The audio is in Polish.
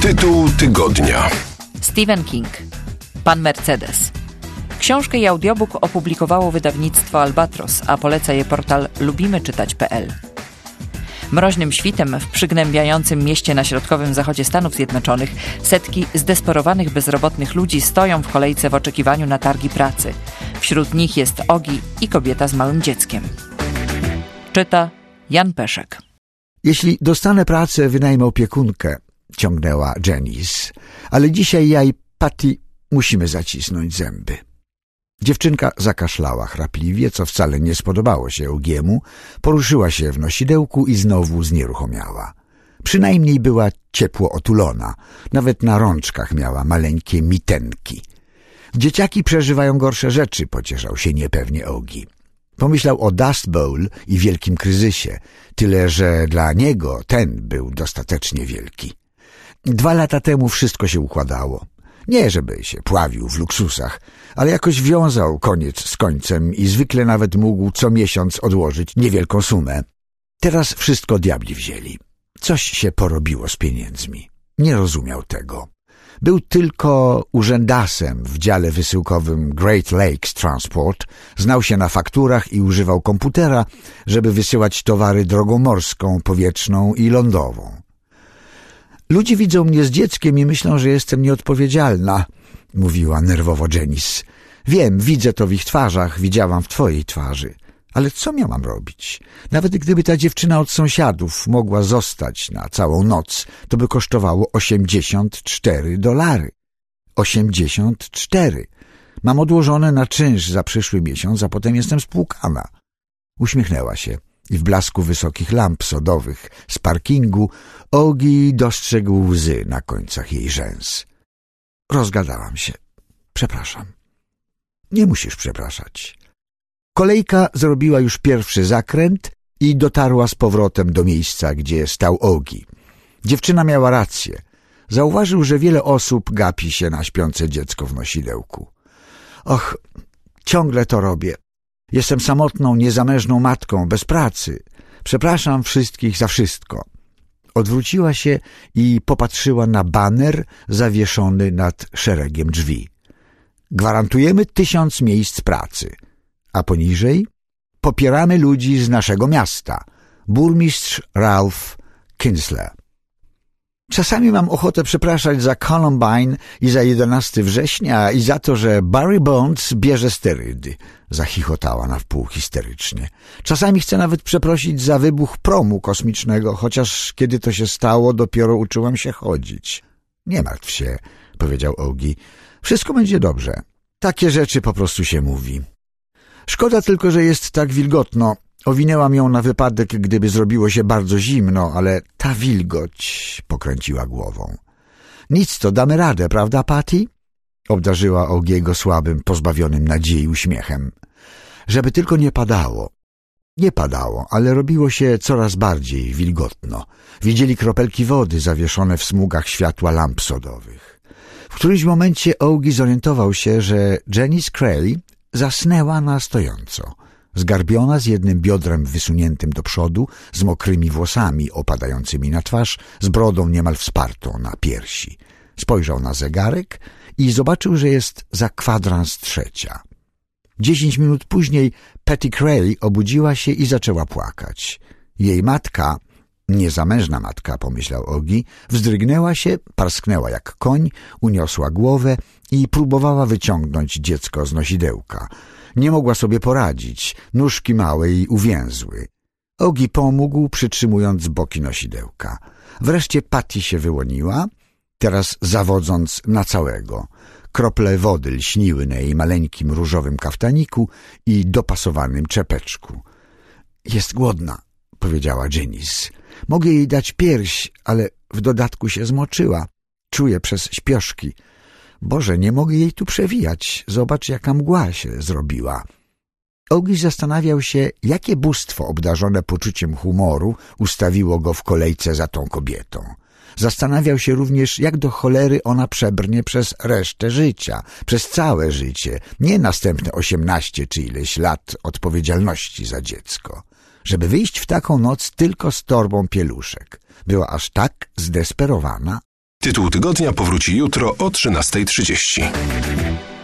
Tytuł tygodnia. Stephen King. Pan Mercedes. Książkę i audiobook opublikowało wydawnictwo Albatros, a poleca je portal lubimyczytać.pl. Mroźnym świtem w przygnębiającym mieście na środkowym zachodzie Stanów Zjednoczonych setki zdesperowanych bezrobotnych ludzi stoją w kolejce w oczekiwaniu na targi pracy. Wśród nich jest Ogi i kobieta z małym dzieckiem. Czyta Jan Peszek. Jeśli dostanę pracę, wynajmę opiekunkę, ciągnęła Janice, ale dzisiaj ja i Patty musimy zacisnąć zęby. Dziewczynka zakaszlała chrapliwie, co wcale nie spodobało się Ogiemu, poruszyła się w nosidełku i znowu znieruchomiała. Przynajmniej była ciepło otulona, nawet na rączkach miała maleńkie mitenki. Dzieciaki przeżywają gorsze rzeczy, pocieszał się niepewnie Ogi. Pomyślał o Dust Bowl i wielkim kryzysie, tyle że dla niego ten był dostatecznie wielki. 2 lata temu wszystko się układało. Nie żeby się pławił w luksusach, ale jakoś wiązał koniec z końcem i zwykle nawet mógł co miesiąc odłożyć niewielką sumę. Teraz wszystko diabli wzięli. Coś się porobiło z pieniędzmi. Nie rozumiał tego. Był tylko urzędasem w dziale wysyłkowym Great Lakes Transport, znał się na fakturach i używał komputera, żeby wysyłać towary drogą morską, powietrzną i lądową. Ludzie widzą mnie z dzieckiem i myślą, że jestem nieodpowiedzialna, mówiła nerwowo Janice. Wiem, widzę to w ich twarzach, widziałam w twojej twarzy. Ale co miałam robić? Nawet gdyby ta dziewczyna od sąsiadów mogła zostać na całą noc, to by kosztowało $84. 84. Mam odłożone na czynsz za przyszły miesiąc, a potem jestem spłukana. Uśmiechnęła się i w blasku wysokich lamp sodowych z parkingu Ogi dostrzegł łzy na końcach jej rzęs. Rozgadałam się. Przepraszam. Nie musisz przepraszać. Kolejka zrobiła już pierwszy zakręt i dotarła z powrotem do miejsca, gdzie stał Ogi. Dziewczyna miała rację. Zauważył, że wiele osób gapi się na śpiące dziecko w nosidełku. Och, ciągle to robię. Jestem samotną, niezamężną matką, bez pracy. Przepraszam wszystkich za wszystko. Odwróciła się i popatrzyła na baner zawieszony nad szeregiem drzwi. Gwarantujemy 1000 miejsc pracy. A poniżej popieramy ludzi z naszego miasta. Burmistrz Ralph Kinsler. Czasami mam ochotę przepraszać za Columbine i za 11 września i za to, że Barry Bonds bierze sterydy. Zachichotała na wpół histerycznie. Czasami chcę nawet przeprosić za wybuch promu kosmicznego, chociaż kiedy to się stało, dopiero uczyłam się chodzić. Nie martw się, powiedział Ogi. Wszystko będzie dobrze. Takie rzeczy po prostu się mówi. Szkoda tylko, że jest tak wilgotno. Owinęłam ją na wypadek, gdyby zrobiło się bardzo zimno, ale ta wilgoć, pokręciła głową. Nic, to damy radę, prawda, Patty? Obdarzyła Ogiego słabym, pozbawionym nadziei uśmiechem. Żeby tylko nie padało. Nie padało, ale robiło się coraz bardziej wilgotno. Widzieli kropelki wody zawieszone w smugach światła lamp sodowych. W którymś momencie Ogi zorientował się, że Janice Cray zasnęła na stojąco. Zgarbiona, z jednym biodrem wysuniętym do przodu, z mokrymi włosami opadającymi na twarz, z brodą niemal wspartą na piersi. Spojrzał na zegarek i zobaczył, że jest za 2:45. 10 minut później Patty Cray obudziła się i zaczęła płakać. Jej matka, niezamężna matka, pomyślał Ogi, wzdrygnęła się, parsknęła jak koń, uniosła głowę i próbowała wyciągnąć dziecko z nosidełka. Nie mogła sobie poradzić, nóżki małe jej uwięzły. Ogi pomógł, przytrzymując boki nosidełka. Wreszcie Patty się wyłoniła, teraz zawodząc na całego. Krople wody lśniły na jej maleńkim różowym kaftaniku i dopasowanym czepeczku. Jest głodna, powiedziała Janice. Mogę jej dać pierś, ale w dodatku się zmoczyła. Czuję przez śpioszki. Boże, nie mogę jej tu przewijać. Zobacz, jaka mgła się zrobiła. Ogi zastanawiał się, jakie bóstwo obdarzone poczuciem humoru ustawiło go w kolejce za tą kobietą. Zastanawiał się również, jak do cholery ona przebrnie przez resztę życia, przez całe życie, nie następne 18 czy ileś lat odpowiedzialności za dziecko. Żeby wyjść w taką noc tylko z torbą pieluszek. Była aż tak zdesperowana. Tytuł tygodnia powróci jutro o 13:30.